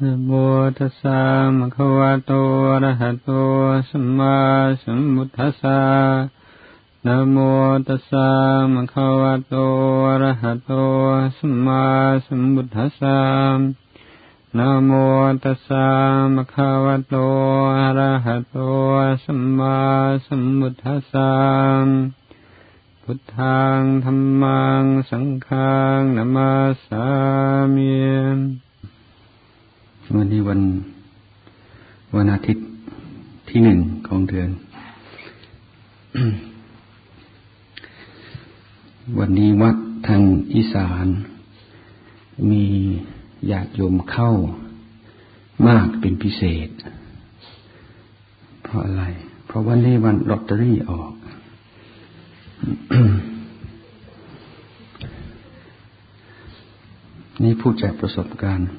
นะโมตัสสะภะคะวะโตอะระหะโตสัมมาสัมพุทธัสสะนะโมตัสสะภะคะวะโตอะระหะโตสัมมาสัมพุทธัสสะนะโมตัสสะภะคะวะโตอะระหะโตสัมมาสัมพุทธัสสะพุทธังธัมมังสังฆังนะมาสามิวันนี้วันอาทิตย์ที่1ของเดือน วันนี้วัดทางอีสานมีญาติโยมเข้ามากเป็นพิเศษเพราะอะไรเพราะวันนี้วันลอตเตอรี่ออก นี่พูดจากประสบการณ์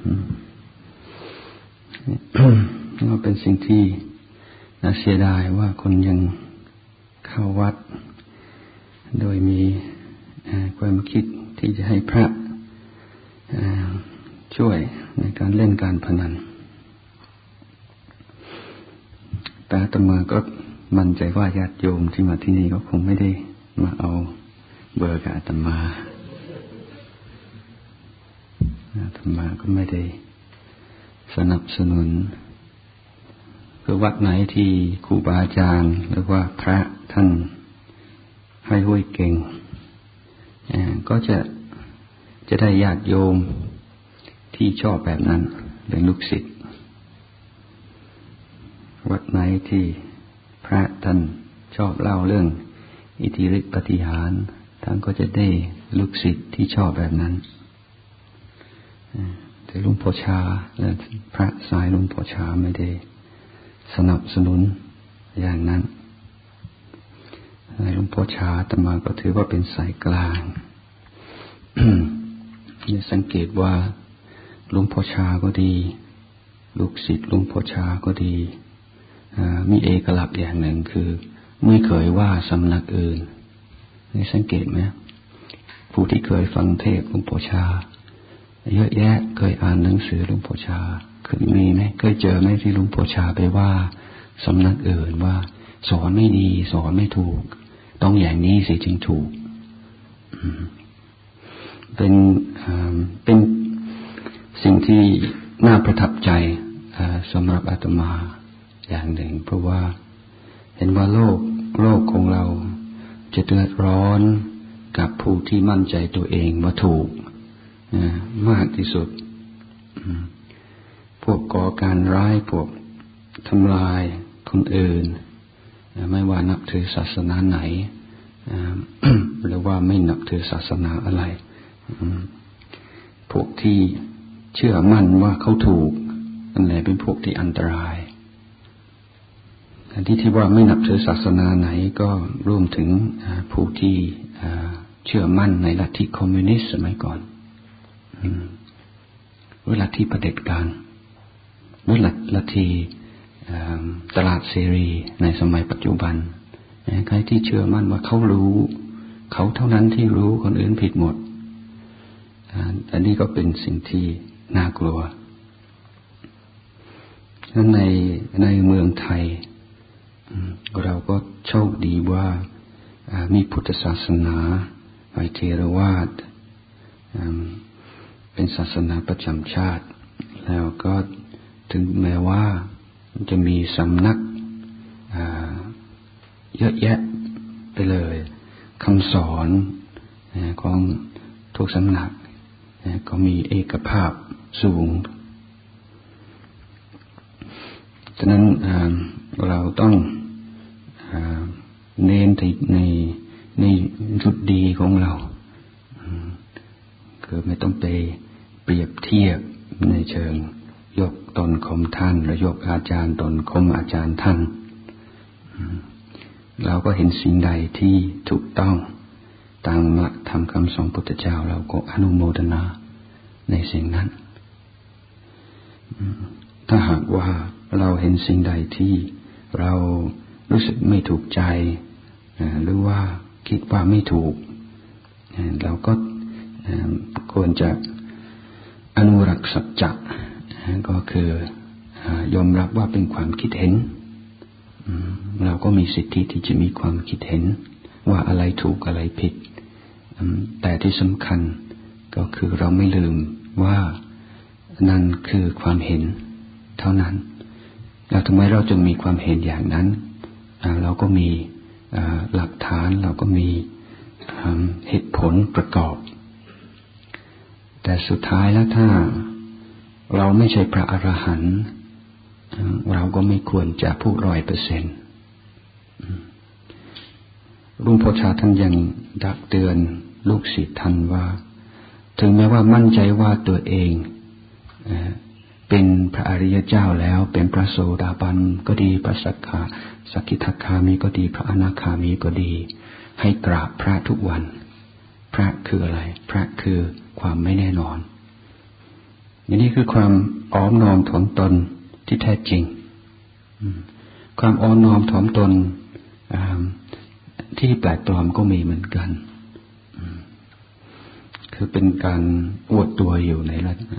ก็เป็นสิ่งที่น่าเสียดายว่าคนยังเข้าวัดโดยมีความคิดที่จะให้พระช่วยในการเล่นการพนันแต่อาตมาก็มั่นใจว่าญาติโยมที่มาที่นี่ก็คงไม่ได้มาเอาเบอร์กับอาตมาก็ไม่ได้สนับสนุนคือวัดไหนที่ครูบาอาจารย์หรือว่าพระท่านให้ห้วยเก่งก็จะได้ญาติโยมที่ชอบแบบนั้นเป็นลูกศิษย์วัดไหนที่พระท่านชอบเล่าเรื่องอิทธิฤทธิปาฏิหาริย์ท่านก็จะได้ลูกศิษย์ที่ชอบแบบนั้นแต่หลวงพ่อชาและพระสายหลวงพ่อชาไม่ได้สนับสนุนอย่างนั้นหลวงพ่อชาอาตมาก็ถือว่าเป็นสายกลาง สังเกตว่าหลวงพ่อชาก็ดีลูกศิษย์หลวงพ่อชาก็ดีมีเอกลักษณ์อย่างหนึ่งคือไม่เคยว่าสำนักอื่นนี่สังเกตไหมผู้ที่เคยฟังเทศน์หลวงพ่อชาเยอะแยะเคยอ่านหนังสือหลวงพ่อชาเคยมีไหมเคยเจอไหมที่หลวงพ่อชาไปว่าสำนักอื่นว่าสอนไม่ดีสอนไม่ถูกต้องอย่างนี้สิจึงถูกเป็นสิ่งที่น่าประทับใจสำหรับอาตมาอย่างหนึ่งเพราะว่าเห็นว่าโลกของเราจะเดือดร้อนกับผู้ที่มั่นใจตัวเองว่าถูกมากที่สุดพวกก่อการร้ายพวกทำลายคนอื่นไม่ว่านับถือศาสนาไหนหรือว่าไม่นับถือศาสนาอะไรพวกที่เชื่อมั่นว่าเขาถูกนั่นแหละเป็นพวกที่อันตรายที่ว่าไม่นับถือศาสนาไหนก็รวมถึงผู้ที่เชื่อมั่นในลัทธิคอมมิวนิสต์สมัยก่อนหรือลัทธิเผด็จการหรือลัทธิตลาดเสรีในสมัยปัจจุบันใครที่เชื่อมั่นว่าเขารู้เขาเท่านั้นที่รู้คนอื่นผิดหมดอันนี้ก็เป็นสิ่งที่น่ากลัวนั้นในเมืองไทยเราก็โชคดีว่ามีพุทธศาสนาไเทรวาทเป็นศาสนาประจำชาติแล้วก็ถึงแม้ว่าจะมีสำนักเยอะแยะไปเลยคำสอนของทุกสำนักก็มีเอกภาพสูงฉะนั้นเราต้องเน้นในจุดดีของเราคือไม่ต้องไปเปรียบเทียบในเชิงยกตนข่มท่านหรือยกอาจารย์ตนข่มอาจารย์ท่านเราก็เห็นสิ่งใดที่ถูกต้องตามหลักธรรมคำสอนพุทธเจ้าเราก็อนุโมทนาในสิ่งนั้นถ้าหากว่าเราเห็นสิ่งใดที่เรารู้สึกไม่ถูกใจหรือว่าคิดว่าไม่ถูกเราก็ควรจะอนุรักษ์สัจจะก็คือยอมรับว่าเป็นความคิดเห็นเราก็มีสิทธิที่จะมีความคิดเห็นว่าอะไรถูกอะไรผิดแต่ที่สำคัญก็คือเราไม่ลืมว่านั่นคือความเห็นเท่านั้นแล้วทำไมเราจึงมีความเห็นอย่างนั้นเราก็มีหลักฐานเราก็มีเหตุผลประกอบแต่สุดท้ายแล้วถ้าเราไม่ใช่พระอรหันต์เราก็ไม่ควรจะพูด100%หลวงพ่อชาท่านยังดักเตือนลูกศิษย์ท่านว่าถึงแม้ว่ามั่นใจว่าตัวเองเป็นพระอริยเจ้าแล้วเป็นพระโสดาบันก็ดีพระสกิทาคามีก็ดีพระอนาคามีก็ดีให้กราบพระทุกวันพระคืออะไรพระคือความไม่แน่นอนนี่คือความอ้อมน้อมถ่อมตนที่แท้จริงความอ้อมน้อมถ่อมตนที่แปลกปลอมก็มีเหมือนกันคือเป็นการอวดตัวอยู่ใน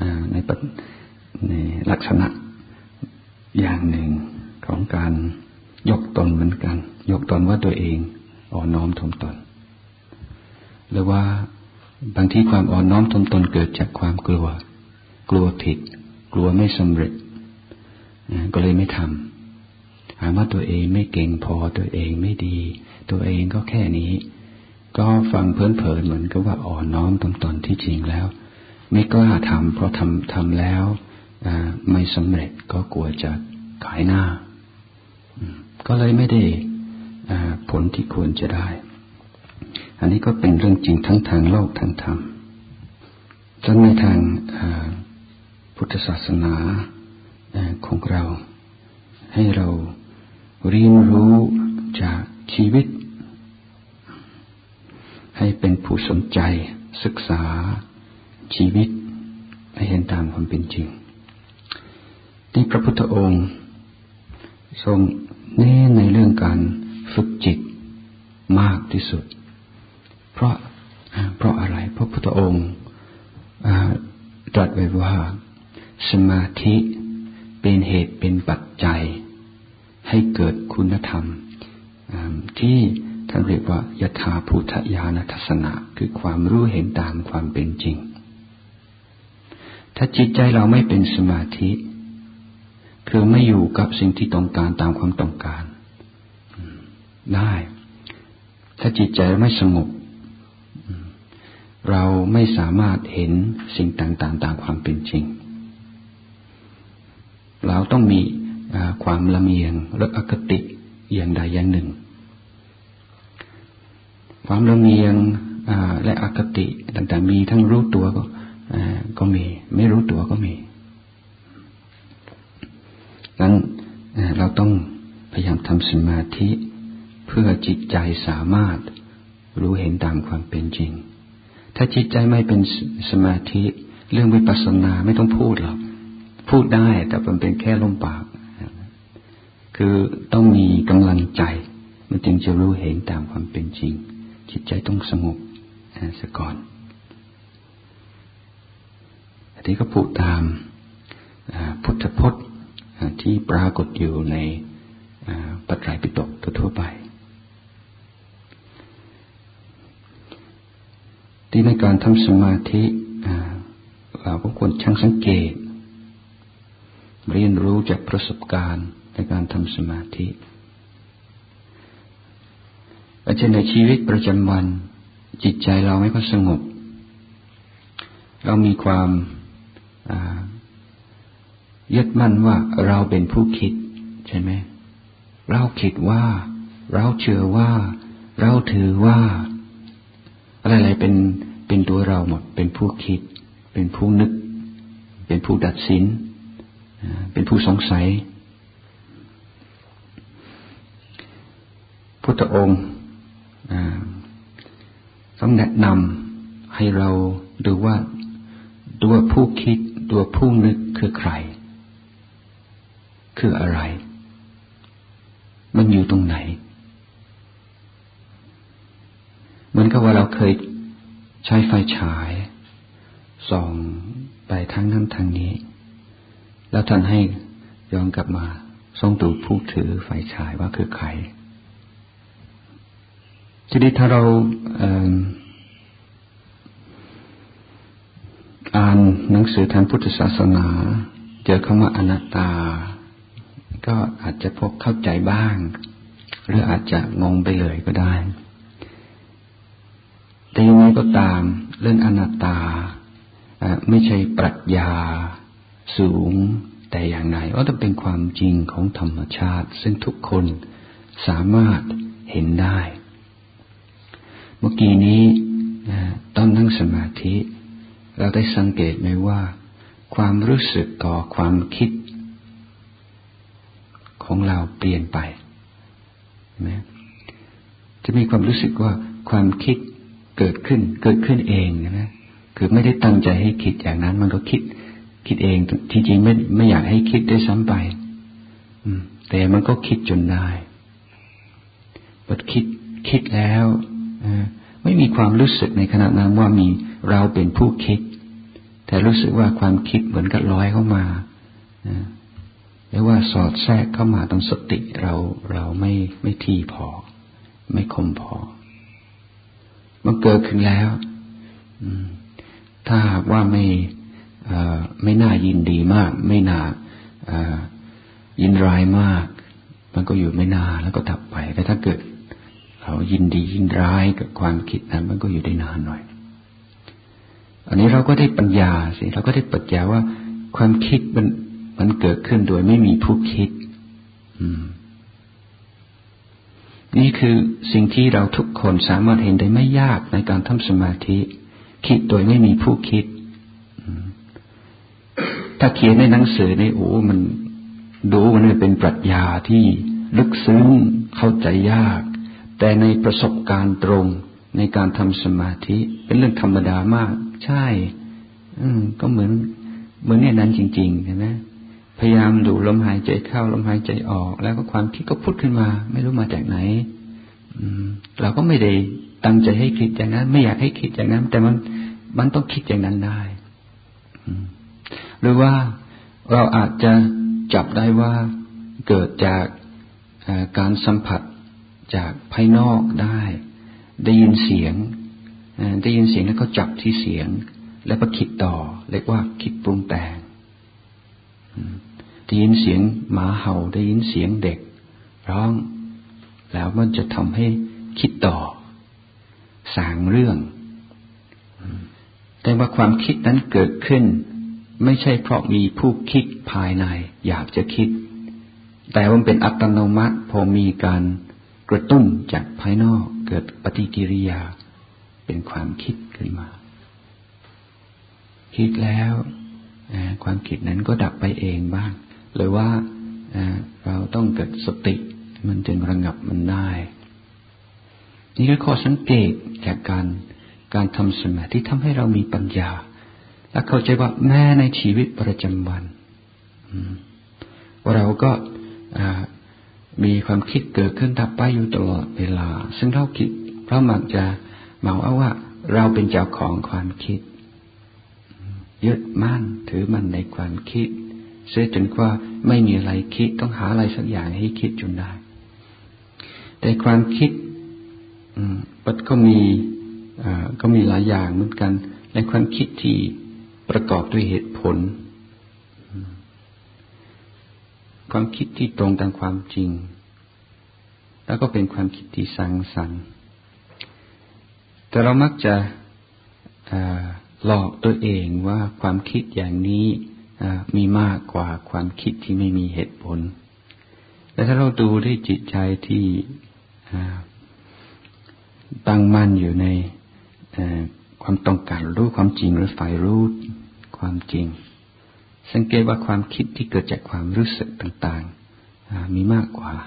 ลักษณะอย่างหนึ่งของการยกตนเหมือนกันยกตนว่าตัวเองอ่อนน้อมถ่อมตนหรือว่าบางทีความอ่อนน้อมถ่อมตนเกิดจากความกลัวผิดกลัวไม่สำเร็จก็เลยไม่ทำหาว่าตัวเองไม่เก่งพอตัวเองไม่ดีตัวเองก็แค่นี้ก็ฟังเพลินๆเหมือนกับว่าอ่อนน้อมถ่อมตนที่จริงแล้วไม่กล้าทำเพราะทำแล้วไม่สำเร็จก็กลัวจะขายหน้าก็เลยไม่ได้ผลที่ควรจะได้อันนี้ก็เป็นเรื่องจริงทั้งทางโลกทางธรรมทั้งในทางพุทธศาสนาของเราให้เราเรียนรู้จากชีวิตให้เป็นผู้สนใจศึกษาชีวิตให้เห็นตามความเป็นจริงที่พระพุทธองค์ทรงเน้นในเรื่องการฝึกจิตมากที่สุดเพราะอะไรเพราะพุทธองค์ตรัสไว้ว่าสมาธิเป็นเหตุเป็นปัจจัยให้เกิดคุณธรรมที่ท่านเรียกว่ายถาภูตญาณทัสสนะคือความรู้เห็นตามความเป็นจริงถ้าจิตใจเราไม่เป็นสมาธิคือไม่อยู่กับสิ่งที่ต้องการตามความต้องการได้ถ้าจิตใจไม่สงบเราไม่สามารถเห็นสิ่งต่างๆตามความเป็นจริงเราต้องมีความลำเอียงหรืออคติอย่างใดอย่างหนึ่งความลำเอียงและอคติต่างๆมีทั้งรู้ตัวก็มีไม่รู้ตัวก็มีงั้นเราต้องพยายามทำสมาธิเพื่อจิตใจสามารถรู้เห็นตามความเป็นจริงถ้าจิตใจไม่เป็นสมาธิเรื่องวิปัสสนาไม่ต้องพูดหรอกพูดได้แต่มันเป็นแค่ลมปากคือต้องมีกำลังใจมันจึงจะรู้เห็นตามความเป็นจริงจิตใจต้องสงบซะก่อนอันนี้ก็พูดตามพุทธพจน์ที่ปรากฏอยู่ในปไตรปิฎกทั่วไปที่ในการทำสมาธิเราก็ควรช่างสังเกตเรียนรู้จากประสบการณ์ในการทำสมาธิอาจจะในชีวิตประจำวันจิตใจเราไม่ค่อยสงบเรามีความยึดมั่นว่าเราเป็นผู้คิดใช่ไหมเราคิดว่าเราเชื่อว่าเราถือว่าอะไรๆเป็นตัวเราหมดเป็นผู้คิดเป็นผู้นึกเป็นผู้ตัดสินเป็นผู้สงสัยพุทธองค์ต้องแนะนำให้เราดูว่าตัวผู้คิดตัวผู้นึกคือใครคืออะไรมันอยู่ตรงไหนเหมือนกับว่าเราเคยใช้ไฟฉายส่องไปทางนั้นทางนี้แล้วท่านให้ย้อนกลับมาทรงดูผู้ถือไฟฉายว่าคือใครทีนี้ถ้าเราอ่านหนังสือทางพุทธศาสนาเจอคำว่าอนัตตาก็อาจจะพบเข้าใจบ้างหรืออาจจะงงไปเลยก็ได้แต่ยังไงก็ตามเรื่องอนัตตาไม่ใช่ปรัชญาสูงแต่อย่างใดว่าต้องเป็นความจริงของธรรมชาติซึ่งทุกคนสามารถเห็นได้เมื่อกี้นี้ตอนนั่งสมาธิเราได้สังเกตไหมว่าความรู้สึกต่อความคิดของเราเปลี่ยนไปนะจะมีความรู้สึกว่าความคิดเกิดขึ้นเองนะคือไม่ได้ตั้งใจให้คิดอย่างนั้นมันก็คิดเองที่จริงไม่อยากให้คิดด้วยซ้ำไปแต่มันก็คิดจนได้พอคิดแล้วไม่มีความรู้สึกในขณะนั้นว่ามีเราเป็นผู้คิดแต่รู้สึกว่าความคิดเหมือนกับลอยเข้ามาหรือว่าสอดแทรกเข้ามาตรงสติเราไม่ที่พอไม่คมพอมันเกิดขึ้นแล้วถ้าหากว่าไม่น่ายินดีมากไม่น่ายินร้ายมากมันก็อยู่ไม่นานแล้วก็ดับไปแต่ถ้าเกิดเรายินดียินร้ายกับความคิดนั้นมันก็อยู่ได้นานหน่อยอันนี้เราก็ได้ปัญญาสิเราก็ได้ปัญญาว่าความคิดมันเกิดขึ้นโดยไม่มีผู้คิดนี่คือสิ่งที่เราทุกคนสามารถเห็นได้ไม่ยากในการทำสมาธิคิดโดยไม่มีผู้คิดถ้าเขียนในหนังสือในมันเป็นปรัชญาที่ลึกซึ้งเข้าใจยากแต่ในประสบการณ์ตรงในการทำสมาธิเป็นเรื่องธรรมดามากใช่ก็เหมือนอย่างนั้นจริงๆเห็นไหมพยายามดูลมหายใจเข้าลมหายใจออกแล้วก็ความคิดก็พุทขึ้นมาไม่รู้มาจากไหนเราก็ไม่ได้ตั้งใจให้คิดอย่างนั้นไม่อยากให้คิดอย่างนั้นแต่มันต้องคิดอย่างนั้นได้หรือว่าเราอาจจะจับได้ว่าเกิดจากการสัมผัสจากภายนอกได้ยินเสียงแล้วก็จับที่เสียงแล้วก็คิดต่อเรียกว่าคิดปรุงแต่งได้ยินเสียงหมาเห่าได้ยินเสียงเด็กร้องแล้วมันจะทำให้คิดต่อสร้างเรื่องแต่ว่าความคิดนั้นเกิดขึ้นไม่ใช่เพราะมีผู้คิดภายในอยากจะคิดแต่มันเป็นอัตโนมัติพอมีการกระตุ้นจากภายนอกเกิดปฏิกิริยาเป็นความคิดขึ้นมาคิดแล้วความคิดนั้นก็ดับไปเองบ้างหรือว่าเราต้องเกิดสติมันจึงระงับมันได้นี่คือข้อสังเกตจากการทำสมาธิทำให้เรามีปัญญาและเข้าใจว่าแม้ในชีวิตประจำวันเราก็มีความคิดเกิดขึ้นดับไปอยู่ตลอดเวลาซึ่งเราคิดเพราะมักจะเหมาเอาว่าเราเป็นเจ้าของความคิดยึดมั่นถือมันในความคิดเสียจนกว่าไม่มีอะไรคิดต้องหาอะไรสักอย่างให้คิดจนได้แต่ความคิดมันก็มีหลายอย่างเหมือนกันและความคิดที่ประกอบด้วยเหตุผลความคิดที่ตรงตามความจริงแล้วก็เป็นความคิดที่สร้างสรรค์แต่เรามักจะหลอกตัวเองว่าความคิดอย่างนี้มีมากกว่าความคิดที่ไม่มีเหตุผลแต่ถ้าเราดูด้วยจิตใจที่ตั้งมั่นอยู่ในความต้องการรู้ความจริงหรือฝ่ายรู้ความจริงสังเกตว่าความคิดที่เกิดจากความรู้สึกต่างๆมีมากกว่า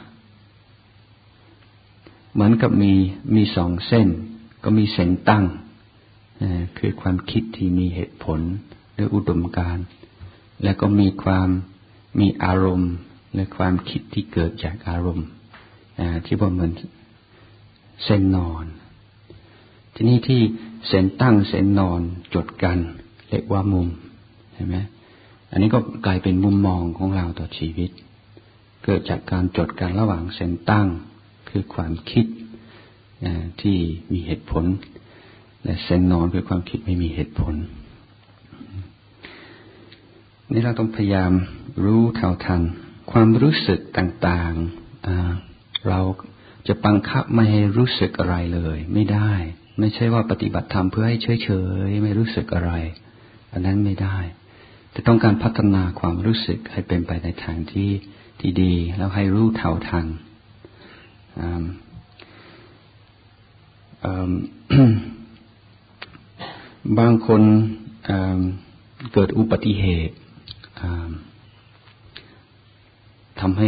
เหมือนกับมีสองเส้นก็มีเส้นตั้งคือความคิดที่มีเหตุผลหรืออุดมการณ์แล้วก็มีอารมณ์และความคิดที่เกิดจากอารมณ์ที่ว่าเหมือนเส้นนอนทีนี้ที่เส้นตั้งเส้นนอนจดกันเรียกว่ามุมเห็นไหมอันนี้ก็กลายเป็นมุมมองของเราต่อชีวิตเกิดจากการจดการระหว่างเส้นตั้งคือความคิดที่มีเหตุผลและเส้นนอนคือความคิดไม่มีเหตุผลนี่เราต้องพยายามรู้เท่าทันความรู้สึกต่างๆเราจะบังคับไม่ให้รู้สึกอะไรเลยไม่ได้ไม่ใช่ว่าปฏิบัติธรรมเพื่อให้เฉยๆไม่รู้สึกอะไรอันนั้นไม่ได้แต่ต้องการพัฒนาความรู้สึกให้เป็นไปในทางที่ดีแล้วให้รู้เท่าทันบางคนเกิดอุบัติเหตุทำ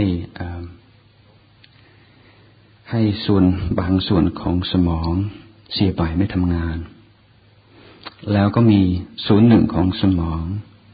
ให้ส่วนบางส่วนของสมองเสียไปไม่ทำงานแล้วก็มีส่วนหนึ่งของสมอง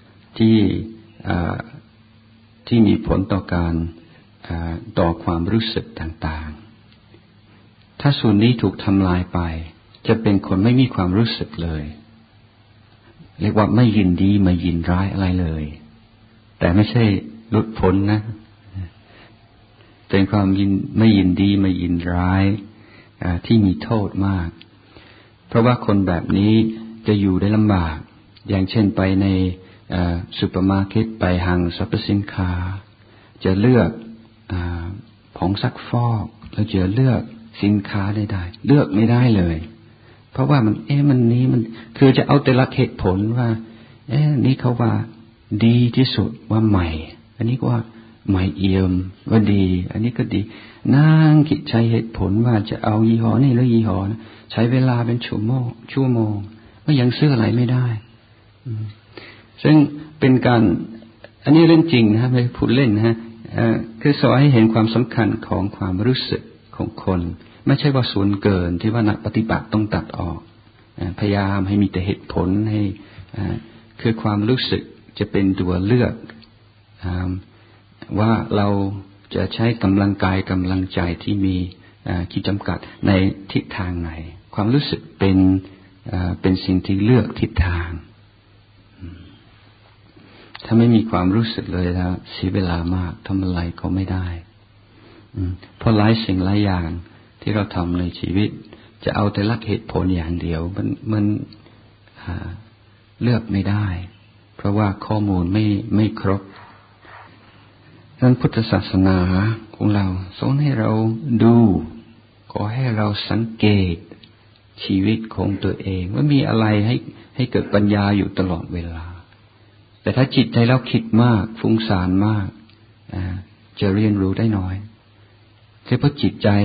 ที่มีผลต่อการต่อความรู้สึกต่างๆถ้าส่วนนี้ถูกทำลายไปจะเป็นคนไม่มีความรู้สึกเลยเรียกว่าไม่ยินดีไม่ยินร้ายอะไรเลยแต่ไม่ใช่หลุดพ้นนะเป็นความไม่ยินดีไม่ยินร้ายที่มีโทษมากเพราะว่าคนแบบนี้จะอยู่ได้ลำบากอย่างเช่นไปในซูเปอร์มาร์เก็ตไปห้างสรรพสินค้าจะเลือกผงซักฟอกแล้วจะเลือกสินค้าได้เลือกไม่ได้เลยเพราะว่ามันนี้มันคือจะเอาแต่ละเหตุผลว่านี่เขาว่าดีที่สุดว่าใหม่อันนี้ก็ว่าใหม่เอี่ยมว่าดีอันนี้ก็ดีนั่งคิดใช้เหตุผลว่าจะเอายี่ห้อนี่หรือยี่ห้อนะใช้เวลาเป็นชั่วโมงก็ยังซื้ออะไรไม่ได้ซึ่งเป็นการอันนี้เรื่องจริงนะครับไม่พูดเล่นนะฮะคือสอนให้เห็นความสำคัญของความรู้สึกของคนไม่ใช่ว่าส่วนเกินที่ว่านักปฏิบัติต้องตัดออกพยายามให้มีแต่เหตุผลให้คือความรู้สึกจะเป็นตัวเลือกว่าเราจะใช้กำลังกายกำลังใจที่มีขีดจำกัดในทิศทางไหนความรู้สึกเป็นสิ่งที่เลือกทิศทางถ้าไม่มีความรู้สึกเลยแล้วเสียเวลามากทำอะไรก็ไม่ได้เพราะหลายสิ่งหลายอย่างที่เราทำในชีวิตจะเอาแต่ลักเหตุผลอย่างเดียวมันเลือกไม่ได้เพราะว่าข้อมูลไม่ครบดังนั้นพุทธศาสนาของเราสอนให้เราดูขอให้เราสังเกตชีวิตของตัวเองว่ามีอะไรให้เกิดปัญญาอยู่ตลอดเวลาแต่ถ้าจิตใจเราคิดมากฟุ้งซ่านมากจะเรียนรู้ได้น้อยเพราะจิตใจ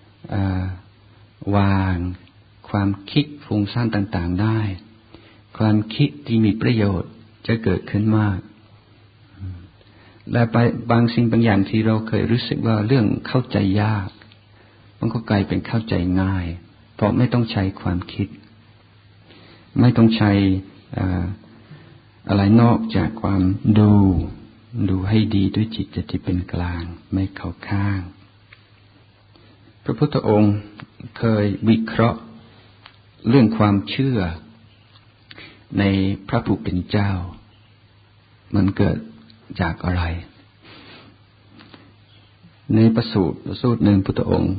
วางความคิดฟุ้งซ่านต่างๆได้ความคิดที่มีประโยชน์จะเกิดขึ้นมากและไปบางสิ่งบางอย่างที่เราเคยรู้สึกว่าเรื่องเข้าใจยากมันก็กลายเป็นเข้าใจง่ายเพราะไม่ต้องใช้ความคิดไม่ต้องใช้อะไรนอกจากความดูให้ดีด้วยจิตใจที่เป็นกลางไม่เข้าข้างพระพุทธองค์เคยวิเคราะห์เรื่องความเชื่อในพระผู้เป็นเจ้ามันเกิดจากอะไรในพระสูตรหนึ่งพุทธองค์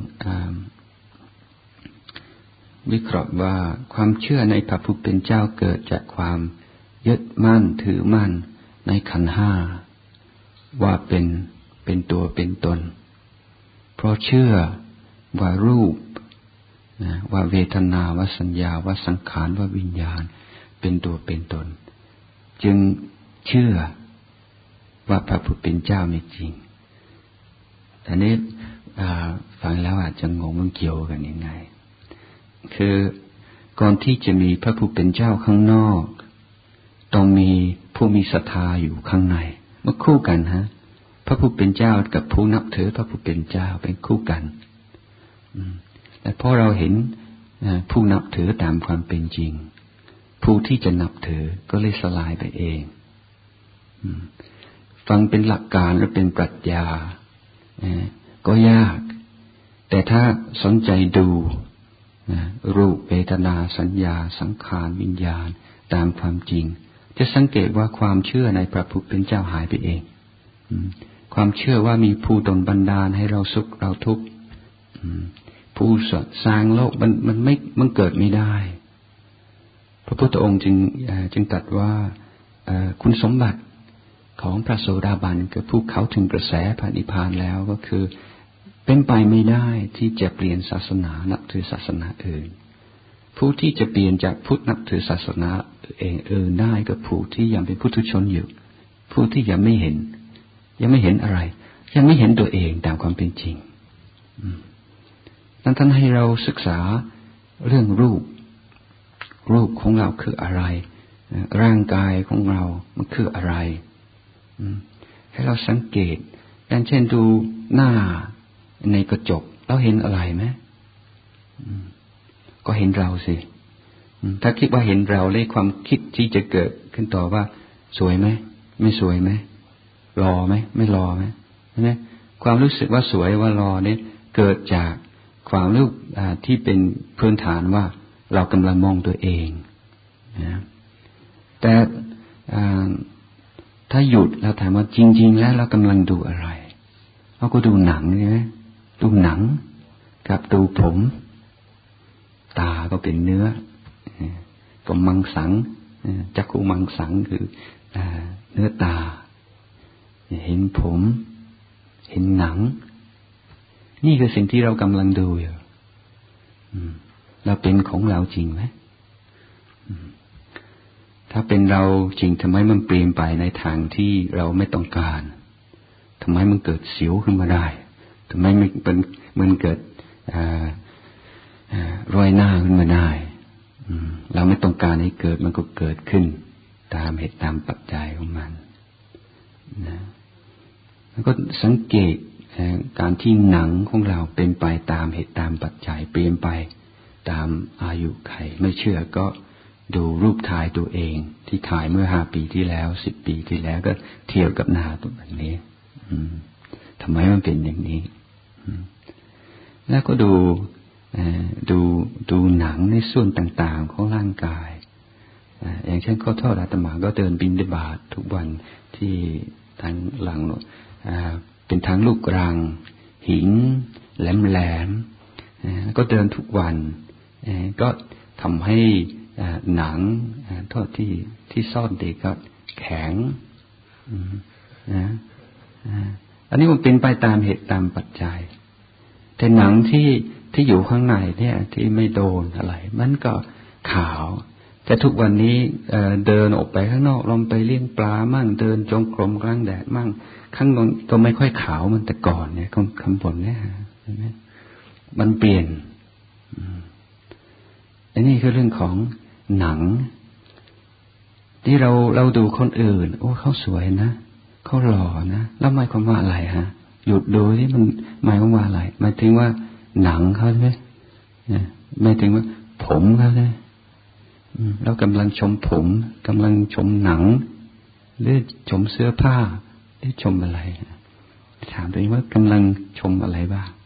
วิเคราะห์ว่าความเชื่อในพระผู้เป็นเจ้าเกิดจากความยึดมั่นถือมั่นในขันธ์ห้าว่าเป็นตัวเป็นตนเพราะเชื่อว่ารูปว่าเวทนาว่าสัญญาว่าสังขารว่าวิญญาณเป็นตัวเป็นตนจึงเชื่อว่าพระผู้เป็นเจ้ามีจริงอันนี้ฟังแล้วอาจจะงงมันเกี่ยวกันยังไงคือก่อนที่จะมีพระผู้เป็นเจ้าข้างนอกต้องมีผู้มีศรัทธาอยู่ข้างในมันคู่กันฮะพระผู้เป็นเจ้ากับผู้นับถือพระผู้เป็นเจ้าเป็นคู่กันแต่พอเราเห็นผู้นับถือตามความเป็นจริงผู้ที่จะนับถือก็เลยสลายไปเองฟังเป็นหลักการและเป็นปรัชญาก็ยากแต่ถ้าสนใจดูรูปเวทนาสัญญาสังขารวิญญาณตามความจริงจะสังเกตว่าความเชื่อในพระผู้เป็นเจ้าหายไปเองความเชื่อว่ามีผู้ดลบันดาลให้เราสุขเราทุกข์ผู้สร้างโลกมันเกิดไม่ได้พระพุทธองค์จึงตรัสว่าคุณสมบัติของพระโสดาบันคือผู้เข้าถึงกระแสพระนิพพานแล้วก็คือเป็นไปไม่ได้ที่จะเปลี่ยนศาสนานับถือศาสนาอื่นผู้ที่จะเปลี่ยนจากพุทธนับถือศาสนาอื่นได้ก็ผู้ที่ยังเป็นพุทธชนอยู่ผู้ที่ยังไม่เห็นอะไรยังไม่เห็นตัวเองตามความเป็นจริงท่านให้เราศึกษาเรื่องรูปของเราคืออะไรร่างกายของเรามันคืออะไรให้เราสังเกตอย่างเช่นดูหน้าในกระจกเราเห็นอะไรไหมก็เห็นเราสิถ้าคิดว่าเห็นเราเลยความคิดที่จะเกิดขึ้นต่อว่าสวยไหมไม่สวยไหมหล่อไหมไม่หล่อไหมนะความรู้สึกว่าสวยว่าหล่อเนี่ยเกิดจากความรู้ที่เป็นพื้นฐานว่าเรากำลังมองตัวเองนะแต่ถ้าหยุดแล้วถามว่าจริงๆแล้วเรากำลังดูอะไรเราก็ดูหนังใช่ไหมดูหนังกับดูผมตาก็เป็นเนื้อก็มังสังจักขุมังสังคือเนื้อตาเห็นผมเห็นหนังนี่คือสิ่งที่เรากำลังดูอยู่เราเป็นของเราจริงไหมถ้าเป็นเราจริงทำไมมันเปลี่ยนไปในทางที่เราไม่ต้องการทำไมมันเกิดสิวขึ้นมาได้ทำไมมันเกิดรอยหน้าขึ้นมาได้เราไม่ต้องการให้เกิดมันก็เกิดขึ้นตามเหตุตามปัจจัยของมันนะแล้วก็สังเกตการที่หนังของเราเป็นไปตามเหตุตามปัจจัยเปลี่ยนไปตามอายุไขไม่เชื่อก็ดูรูปถ่ายตัวเองที่ถ่ายเมื่อ5 ปีที่แล้ว10 ปีที่แล้วก็เทียบกับหน้าตัวแบบนี้ทำไมมันเป็นอย่างนี้แล้วก็ดูหนังในส่วนต่างๆของร่างกายอย่างเช่นข้อโทษอาตมาก็เดินบิณฑบาตทุกวันที่ทางหลังเป็นทางลูกรังหินแหลมๆก็เดินทุกวันก็ทำให้หนังโทษที่ซ่อนเด็กก็แข็งนะอันนี้มันเป็นไปตามเหตุตามปัจจัยแต่หนังที่อยู่ข้างในเนี่ยที่ไม่โดนอะไรมันก็ขาวแต่ทุกวันนี้เดินออกไปข้างนอกลองไปเลี้ยงปลามั่งเดินจงกรมกลางแดดมั่งข้างบนก็ไม่ค่อยขาวมันแต่ก่อนเนี่ยข้างบนเนี่ยมันเปลี่ยนอันนี้คือเรื่องของหนังที่เราดูคนอื่นโอ้เขาสวยนะเขาหล่อนะแล้วหมายความว่าอะไรฮะหยุดดูที่มันหมายความว่าอะไรหมายถึงว่าหนังเขาใช่ไหมหมายถึงว่าผมเขาใช่ไหมเรากำลังชมผมกำลังชมหนังหรือชมเสื้อผ้าหรือชมอะไรถามตัวเองว่ากำลังชมอะไรบ้าง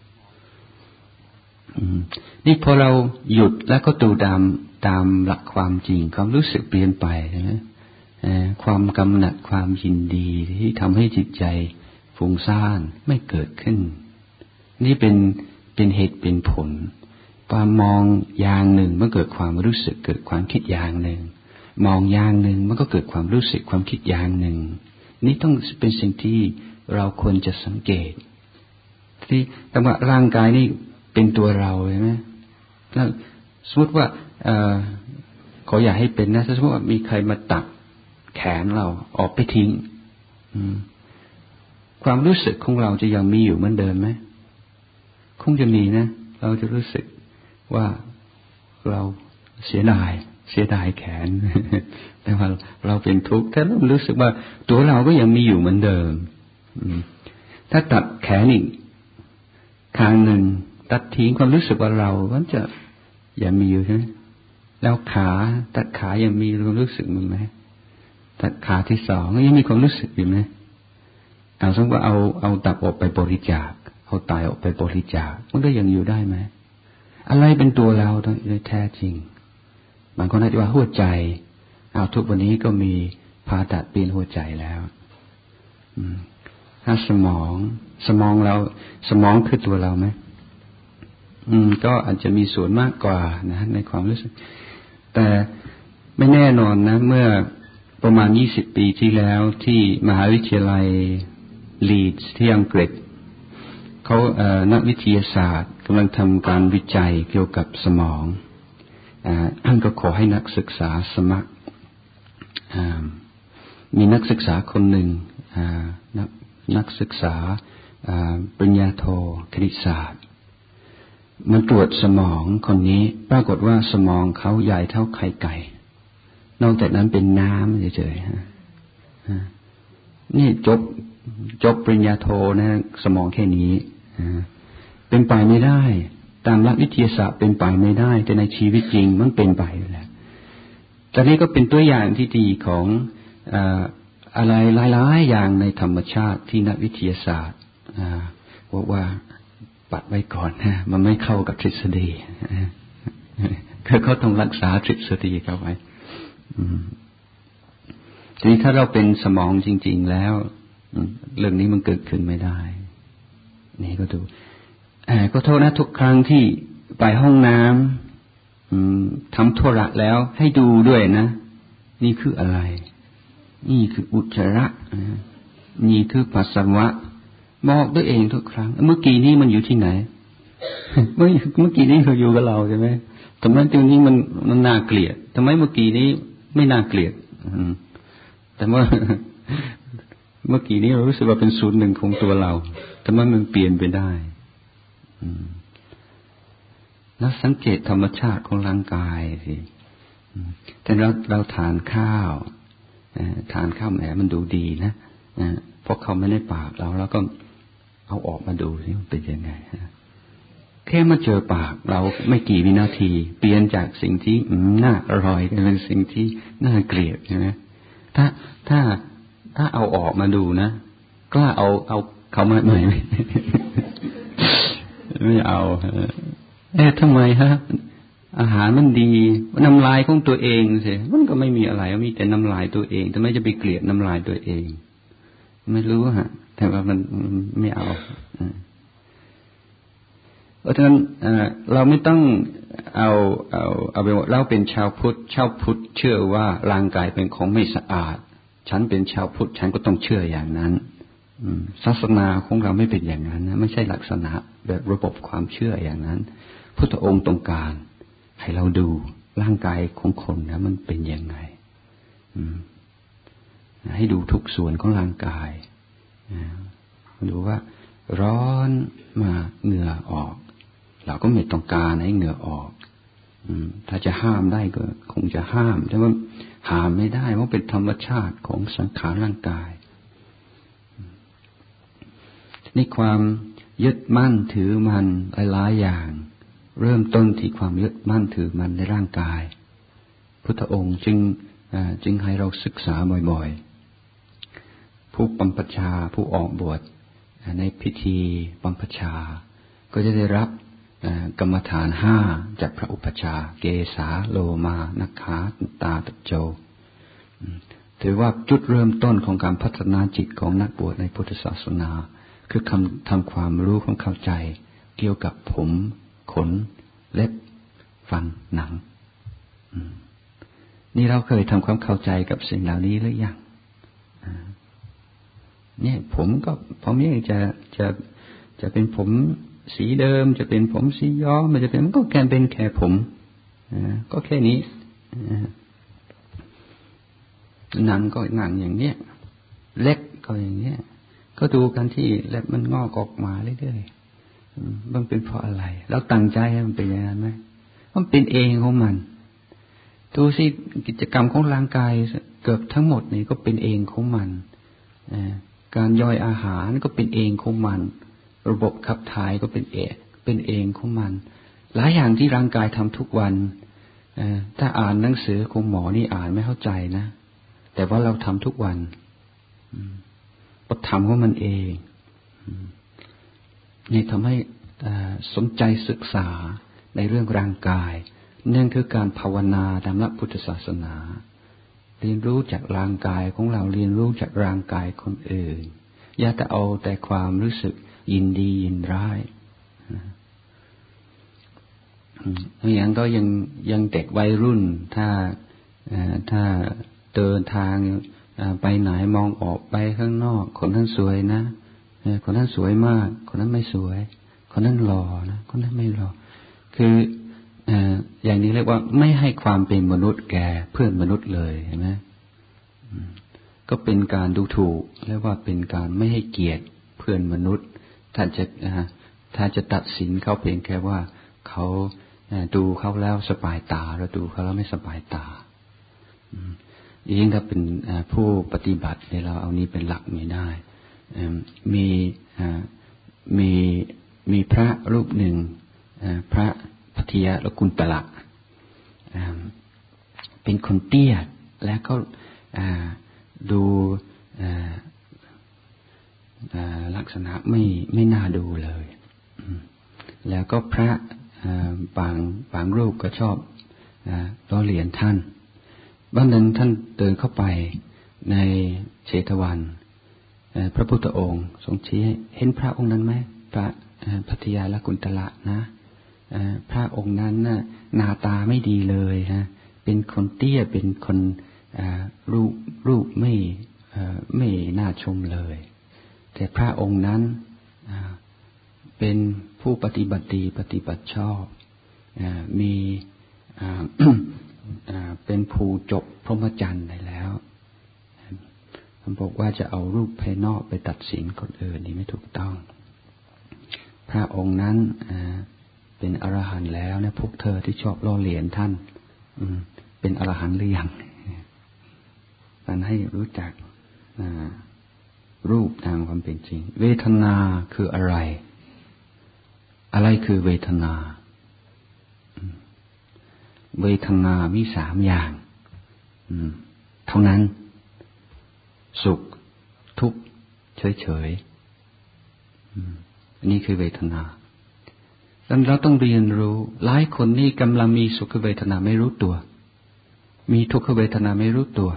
นี่พอเราหยุดแล้วก็ดูตามหลักความจริงความรู้สึกเปลี่ยนไปใช่ไหมความกำหนัดความยินดีที่ทำให้จิตใจฟุ้งซ่านไม่เกิดขึ้นนี่เป็นเหตุเป็นผลความมองอย่างหนึ่งมันเกิดความรู้สึกเกิดความคิดอย่างหนึ่งมองอย่างหนึ่งมันก็เกิดความรู้สึกความคิดอย่างหนึ่งนี่ต้องเป็นสิ่งที่เราควรจะสังเกตที่แต่ว่าร่างกายนี่เป็นตัวเราใช่ไหมแล้วสมมติว่าขออย่าให้เป็นนะสมมติว่ามีใครมาตัดแขนเราออกไปทิ้งความรู้สึกของเราจะยังมีอยู่เหมือนเดิมไหมคงจะมีนะเราจะรู้สึกว่าเราเสียดายแขนแต่ว่าเราเป็นทุกข์แต่เรารู้สึกว่าตัวเราก็ยังมีอยู่เหมือนเดิมถ้าตัดแขนอีกข้างหนึ่งตัดทิ้งความรู้สึกว่าเรามันจะยังมีอยู่ใช่ไหมแล้วขาตัดขายังมีความรู้สึกมั้ยไหมตัดขาที่2ก็ยังมีความรู้สึกอยู่ไหมสมมติว่าเอาตับออกไปบริจาคเอาไตออกไปบริจาคมันก็ยังอยู่ได้ไหมอะไรเป็นตัวเราโดยแท้จริงบางคนอาจจะว่าหัวใจทุกวันนี้ก็มีผ่าตัดเปลี่ยนหัวใจแล้วถ้าสมองเราสมองคือตัวเราไหมก็อาจจะมีส่วนมากกว่านะในความรู้สึกแต่ไม่แน่นอนนะเมื่อประมาณ20 ปีที่แล้วที่มหาวิทยาลัยลีดส์ที่อังกฤษเขานักวิทยาศาสตร์กำลังทำการวิจัยเกี่ยวกับสมองท่านก็ขอให้นักศึกษาสมัครมีนักศึกษาคนหนึ่งนักศึกษาปริญญาโทคณิตศาสตร์มันตรวจสมองคนนี้ปรากฏว่าสมองเขาใหญ่เท่าไข่ไก่นอกจากนั้นเป็นน้ำเฉยๆนี่จบปริญญาโทนะสมองแค่นี้เป็นไปไม่ได้ตามหลักวิทยาศาสตร์เป็นไปไม่ได้แต่ในชีวิตจริงมันเป็นไปอยู่แล้วแต่นี่ก็เป็นตัวอย่างที่ดีของอะไรหลายๆอย่างในธรรมชาติที่นักวิทยาศาสตร์บอกว่าปัดไว้ก่อนนะมันไม่เข้ากับทฤษฎีเขาต้องรักษาทฤษฎีเขาไว้ทีนี้ถ้าเราเป็นสมองจริงๆแล้วเรื่องนี้มันเกิดขึ้นไม่ได้นี่ก็ดูก็โทษนะทุกครั้งที่ไปห้องน้ำทำธุระแล้วให้ดูด้วยนะนี่คืออะไรนี่คืออุจจาระนี่คือปัสสาวะบอกด้วยเองทุกครั้งเมื่อกี้นี้มันอยู่ที่ไหนเมื่อกี้นี้เขาอยู่กับเราใช่ไหมทำไมตรงนี้มันน่าเกลียดทำไมเมื่อกี้นี้ไม่น่าเกลียดแต่เมื่อกี้นี้เรารู้สึกว่าเป็นส่วนหนึ่งของตัวเราทำไมมันเปลี่ยนไปได้แล้วสังเกตธรรมชาติของร่างกายสิแต่เราทานข้าวแหมมันดูดีนะเพราะเขาไม่ได้ปากเราก็เอาออกมาดูสิมันเป็นยังไงแค่มาเจอปากเราไม่กี่วินาทีเปลี่ยนจากสิ่งที่น่าอร่อยเป็นสิ่งที่น่าเกลียดใช่ไหมถ้าเอาออกมาดูนะกล้าเอาเขามาไหมไม่เอาทำไมฮะอาหารมันดีน้ำลายของตัวเองสิมันก็ไม่มีอะไรมีแต่น้ำลายตัวเองทำไมจะไปเกลียดน้ำลายตัวเองไม่รู้ฮะแต่ว่ามันไม่เอาเพราะฉะนั้นเราไม่ต้องเอาไปว่าเราเป็นชาวพุทธเชื่อว่าร่างกายเป็นของไม่สะอาดฉันเป็นชาวพุทธฉันก็ต้องเชื่ออย่างนั้นศาสนาของเราไม่เป็นอย่างนั้นนะไม่ใช่ลักษณะแบบระบบความเชื่ออย่างนั้นพุทธองค์ต้องการให้เราดูร่างกายของคนนะมันเป็นยังไงให้ดูทุกส่วนของร่างกายดูว่าร้อนมาเหงื่อออกเราก็ไม่ต้องการให้เหงื่อออกถ้าจะห้ามได้ก็คงจะห้ามแต่ว่าห้ามไม่ได้เพราะเป็นธรรมชาติของสังขารร่างกายนี่ความยึดมั่นถือมันหลายๆอย่างเริ่มต้นที่ความยึดมั่นถือมันในร่างกายพุทธองค์จึงให้เราศึกษาบ่อยๆผู้บรรพชาผู้ออกบวชในพิธีบรรพชาก็จะได้รับกรรมฐาน5จากพระอุปัชฌาย์เกสาโลมานักขาตาตะโจถือว่าจุดเริ่มต้นของการพัฒนาจิตของนักบวชในพุทธศาสนาคือทำความรู้ความเข้าใจเกี่ยวกับผมขนเล็บฟันหนังนี่เราเคยทำความเข้าใจกับสิ่งเหล่านี้หรือยังเนี่ยผมนี่จะเป็นผมสีเดิมจะเป็นผมสีย้อมมันจะเป็นก็แค่เป็นแค่ผมก็แค่นี้หนังก็หนังอย่างเนี้ยเล็บก็อย่างเนี้ยก็ดูกันที่เล็บมันงอกออกมาเรื่อยๆมันเป็นเพราะอะไรเราตั้งใจให้มันเป็นอย่างนั้นไหมมันเป็นเองของมันดูสิกิจกรรมของร่างกายเกือบทั้งหมดนี่ก็เป็นเองของมันการย่อยอาหารก็เป็นเองของมันระบบขับถ่ายก็เป็นเองของมันหลายอย่างที่ร่างกายทำทุกวันถ้าอ่านหนังสือของหมอนี่อ่านไม่เข้าใจนะแต่ว่าเราทำทุกวันก็ทำของมันเองนี่ทำให้สนใจศึกษาในเรื่องร่างกายนั่นคือการภาวนาตามหลักพุทธศาสนาเรียนรู้จากร่างกายของเราเรียนรู้จากร่างกายคนอื่นอย่าแต่เอาแต่ความรู้สึกยินดียินร้ายอย่างก็ยังเด็กวัยรุ่นถ้าเดินทางไปไหนมองออกไปข้างนอกคนนั้นสวยนะคนนั้นสวยมากคนนั้นไม่สวยคนนั้นหล่อนะคนนั้นไม่หล่อคืออย่างนี้เรียกว่าไม่ให้ความเป็นมนุษย์แก่เพื่อนมนุษย์เลยเห็นไหมก็เป็นการดูถูกเรียกว่าเป็นการไม่ให้เกียรติเพื่อนมนุษย์ถ้าจะตัดสินเขาเพียงแค่ว่าเขาดูเขาแล้วสบายตาแล้วดูเขาแล้วไม่สบายตายิ่งถ้าเป็นผู้ปฏิบัติเราเอานี้เป็นหลักไม่ได้มีพระรูปหนึ่งพระพัทยากุณตละเป็นคนเตี้ยและก็ดูลักษณะไม่น่าดูเลยแล้วก็พระบางรูปก็ชอบล้อเลียนท่านวันหนึ่งท่านเดินเข้าไปในเชตวันพระพุทธองค์ทรงชี้เห็นพระองค์นั้นไหมพระพัทยากุณตละนะพระองค์นั้นน่ะหน้าตาไม่ดีเลยนะเป็นคนเตี้ยเป็นคนรูปไม่น่าชมเลยแต่พระองค์นั้นเป็นผู้ปฏิบัติดีปฏิบัติชอบมีเป็นผู้จบพรหมจรรย์ได้แล้วท่านบอกว่าจะเอารูปภายนอกไปตัดสินคนอื่นนี่ไม่ถูกต้องพระองค์นั้นเป็นอรหันต์แล้วนะพวกเธอที่ชอบล้อเลียนท่านเป็นอรหันต์หรือยังการให้รู้จักรูปตามความเป็นจริงเวทนาคืออะไรคือเวทนาเวทนามี3อย่างเท่านั้นสุขทุกข์เฉยๆอันนี้คือเวทนาดังนั้นเราต้องเรียนรู้หลายคนนี่กำลังมีสุขเวทนาไม่รู้ตัวมีทุกขเวทนาไม่รู้ตัว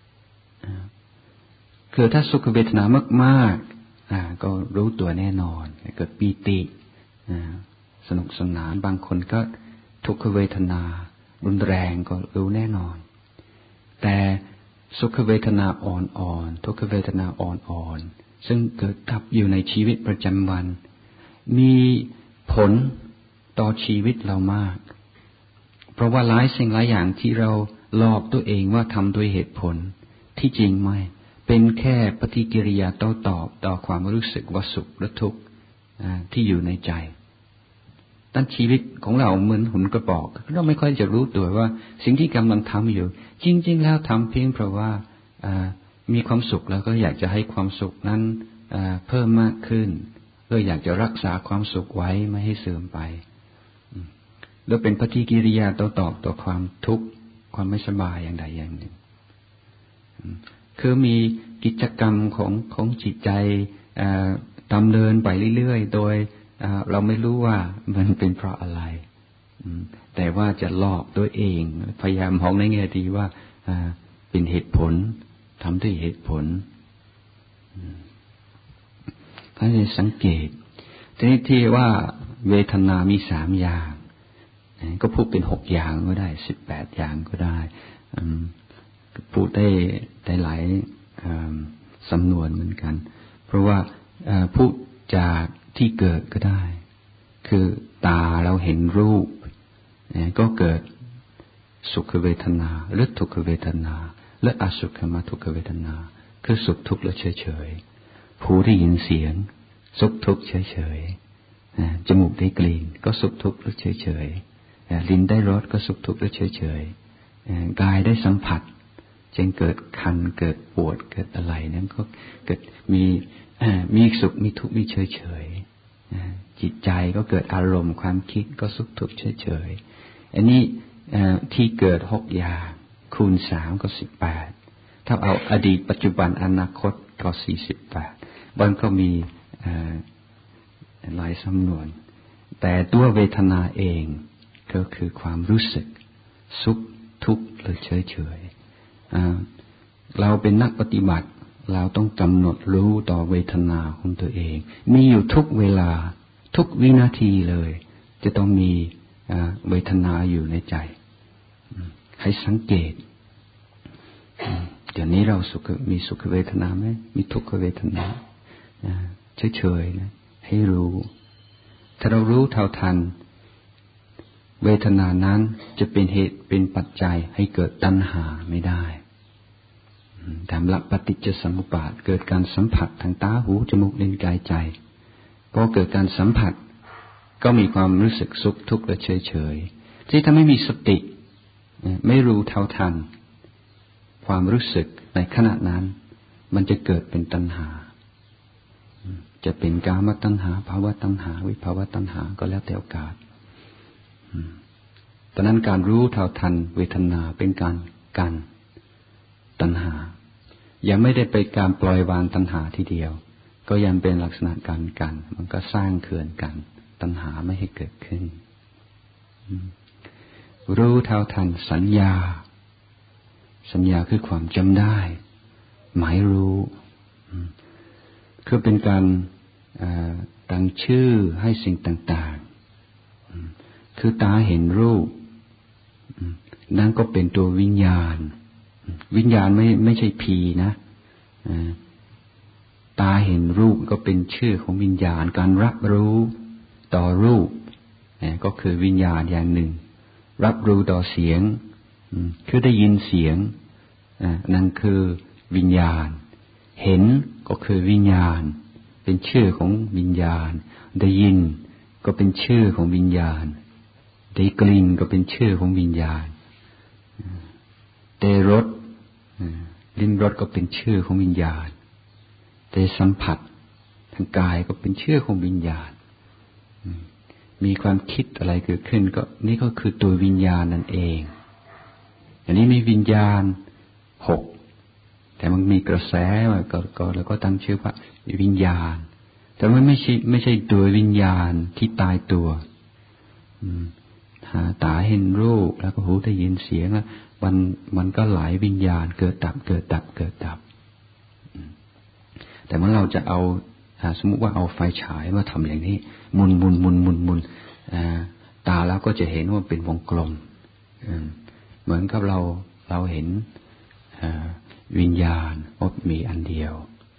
คือถ้าสุขเวทนามากๆก็รู้ตัวแน่นอนเกิดปีติสนุกสนานบางคนก็ทุกขเวทนารุนแรงก็รู้แน่นอนแต่สุขเวทนาอ่อนๆทุกขเวทนาอ่อนๆซึ่งเกิดดับอยู่ในชีวิตประจำวันมีผลต่อชีวิตเรามากเพราะว่าหลายสิ่งหลายอย่างที่เราหลอกตัวเองว่าทำด้วยเหตุผลที่จริงไม่เป็นแค่ปฏิกิริยาโต้ตอบต่อความรู้สึกว่าสุขและทุกข์ที่อยู่ในใจตั้งชีวิตของเราเหมือนหุ่นกระบอกเราไม่ค่อยจะรู้ตัวว่าสิ่งที่กำลังทำอยู่จริงๆแล้วทำเพียงเพราะว่ามีความสุขแล้วก็อยากจะให้ความสุขนั้นเพิ่มมากขึ้นเลยอยากจะรักษาความสุขไว้ไม่ให้เสื่อมไปแล้วเป็นปฏิกิริยาโต้ตอบต่อความทุกข์ความไม่สบายอย่างใดอย่างหนึ่งคือมีกิจกรรมของจิตใจดำเนินไปเรื่อยๆโดยเราไม่รู้ว่ามันเป็นเพราะอะไรแต่ว่าจะหลอกตัวเองพยายามมองในแง่ดีว่าเป็นเหตุผลทำด้วยเหตุผลก็เลยสังเกตทีนี้ที่ว่าเวทนามี3อย่างก็พูดเป็น6อย่างก็ได้18อย่างก็ได้พูดได้หลายสำนวนเหมือนกันเพราะว่าพูดจากที่เกิดก็ได้คือตาเราเห็นรูปก็เกิดสุขเวทนาหรือทุกขเวทนาและอสุขทุกขเวทนาคือสุขทุกข์และเฉยๆหูได้ยินเสียงสุขทุกข์เฉยๆจมูกได้กลิ่นก็สุขทุกข์และเฉยๆลิ้นได้รสก็สุขทุกข์และเฉยๆกายได้สัมผัสจึงเกิดคันเกิดปวดเกิดอะไรนั้นก็เกิดมีสุขมีทุกข์มีเฉยๆจิตใจก็เกิดอารมณ์ความคิดก็สุขทุกข์เฉยๆอันนี้ที่เกิด6อย่างคูณ3ก็18ถ้าเอาอดีตปัจจุบันอนาคตก็48มันก็มีหลายสำนวนแต่ตัวเวทนาเองก็คือความรู้สึกสุขทุกข์หรือเฉยเราเป็นนักปฏิบัติเราต้องกำหนดรู้ต่อเวทนาของตัวเองมีอยู่ทุกเวลาทุกวินาทีเลยจะต้องมีเวทนาอยู่ในใจให้สังเกตเดี๋ยวนี้เรามีสุขเวทนาไหมมีทุกขเวทนาเฉยๆนะให้รู้ถ้าเรารู้เท่าทันเวทนานั้นจะเป็นเหตุเป็นปัจจัยให้เกิดตัณหาไม่ได้ตามหลักปฏิจจสมุปบาทเกิดการสัมผัสทางตาหูจมูกลิ้นกายใจพอเกิดการสัมผัสก็มีความรู้สึกสุขทุกข์และเฉยๆที่ถ้าไม่มีสติไม่รู้เท่าทันความรู้สึกในขณะนั้นมันจะเกิดเป็นตัณหาจะเป็นกามตัณหาภาวะตัณหาวิภาวะตัณหาก็แล้วแต่โอกาสตอนนั้นการรู้เท่าทันเวทนาเป็นการกันตัณหายังไม่ได้ไปการปล่อยวางตัณหาทีเดียวก็ยังเป็นลักษณะการกันมันก็สร้างเขื่อนกันตัณหาไม่ให้เกิดขึ้นรู้เท่าทันสัญญาคือความจำได้หมายรู้คือเป็นการตั้งชื่อให้สิ่งต่างๆคือตาเห็นรูปนั่นก็เป็นตัววิญญาณไม่ใช่ผีนะตาเห็นรูปก็เป็นชื่อของวิญญาณการรับรู้ต่อรูปก็คือวิญญาณอย่างหนึ่งรับรู้ต่อเสียงคือได้ยินเสียงนั่นคือวิญญาณเห็นก็คือวิญญาณเป็นชื่อของวิญญาณได้ยินก็เป็นชื่อของวิญญาณได้กลิ่นก็เป็นชื่อของวิญญาณได้รสลิ้มรสก็เป็นชื่อของวิญญาณได้สัมผัสทางกายก็เป็นชื่อของวิญญาณมีความคิดอะไรเกิดขึ้นก็นี่ก็คือตัววิญญาณนั่นเองอันนี้มีวิญญาณ6แต่มันมีกระแสก็แล้วก็ตั้งชื่อว่าวิญญาณแต่มันไม่ใช่ตัววิญญาณที่ตายตัวตาเห็นรูปแล้วก็หูได้ยินเสียงมันก็หลายวิญญาณเกิดดับแต่เมื่อเราจะเอาสมมุติว่าเอาไฟฉายมาทำอย่างนี้หมุนตาแล้วก็จะเห็นว่าเป็นวงกลมเหมือนกับเราเห็นวิญญาณว่ามีอันเดียว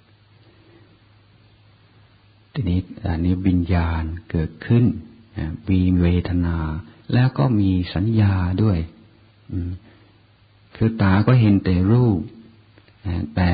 ทีนี้อันนี้วิญญาณเกิดขึ้นมีเวทนาแล้วก็มีสัญญาด้วยคือตาก็เห็นแต่รูปแต่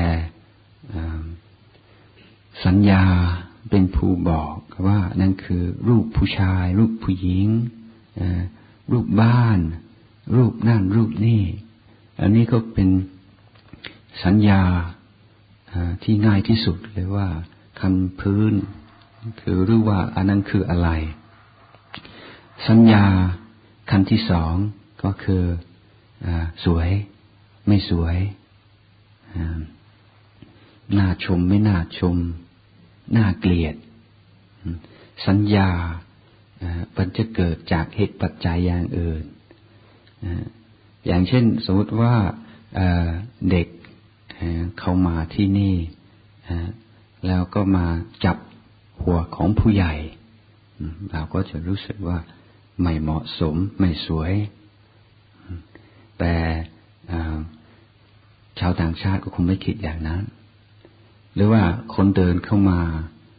สัญญาเป็นผู้บอกว่านั่นคือรูปผู้ชายรูปผู้หญิงรูปบ้านรูปนั่นรูปนี่อันนี้ก็เป็นสัญญาที่ง่ายที่สุดเลยว่าคำพื้นคือรู้ว่าอันนั้นคืออะไรสัญญาขั้นที่สองก็คือสวยไม่สวยน่าชมไม่น่าชมน่าเกลียดสัญญามันจะเกิดจากเหตุปัจจัยอย่างอื่นอย่างเช่นสมมติว่าเด็กเข้ามาที่นี่แล้วก็มาจับหัวของผู้ใหญ่เราก็จะรู้สึกว่าไม่เหมาะสมไม่สวยแต่ชาวต่างชาติก็คงไม่คิดอย่างนั้นหรือว่าคนเดินเข้ามา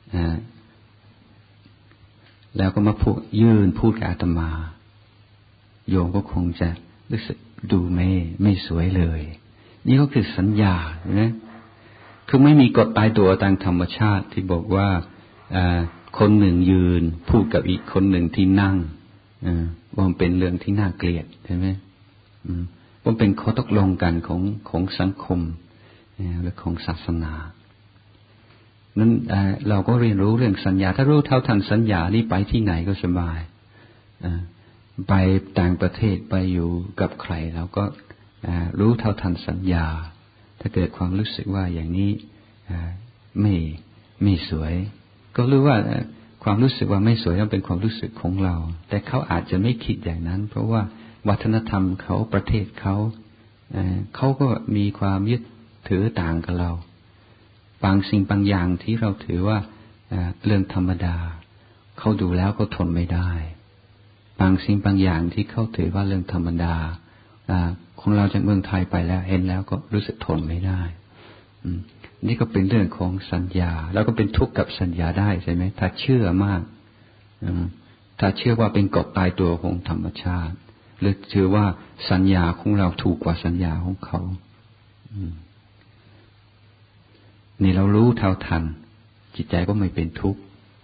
แล้วก็มาพูดกับอาตมาโยมก็คงจะรู้สึกดูไม่สวยเลยนี่ก็คือสัญญานะคือไม่มีกฎตายตัวตามธรรมชาติที่บอกว่าคนหนึ่งยืนพูดกับอีกคนหนึ่งที่นั่งว่ามันเป็นเรื่องที่น่าเกลียดใช่ไหมว่าเป็นข้อตกลงกันของสังคมหรือของศาสนานั้นเราก็เรียนรู้เรื่องสัญญาถ้ารู้เท่าทันสัญญานี่ไปที่ไหนก็สบายไปต่างประเทศไปอยู่กับใครเราก็รู้เท่าทันสัญญาถ้าเกิดความรู้สึกว่าอย่างนี้ไม่สวยก็รู้ว่าความรู้สึกว่าไม่สวยนั้นเป็นความรู้สึกของเราแต่เขาอาจจะไม่คิดอย่างนั้นเพราะว่าวัฒนธรรมเขาประเทศเขาเขาก็มีความยึดถือต่างกับเราบางสิ่งบางอย่างที่เราถือว่าเรื่องธรรมดาเขาดูแล้วก็ทนไม่ได้บางสิ่งบางอย่างที่เขาถือว่าเรื่องธรรมดาของเราจากเมืองไทยไปแล้วเห็นแล้วก็รู้สึกทนไม่ได้นี่ก็เป็นเรื่องของสัญญาแล้วก็เป็นทุกข์กับสัญญาได้ใช่ไหมถ้าเชื่อมากถ้าเชื่อว่าเป็นกฎตายตัวของธรรมชาติหรือเชื่อว่าสัญญาของเราถูกกว่าสัญญาของเขานี่เรารู้เท่าทันจิตใจก็ไม่เป็นทุกข์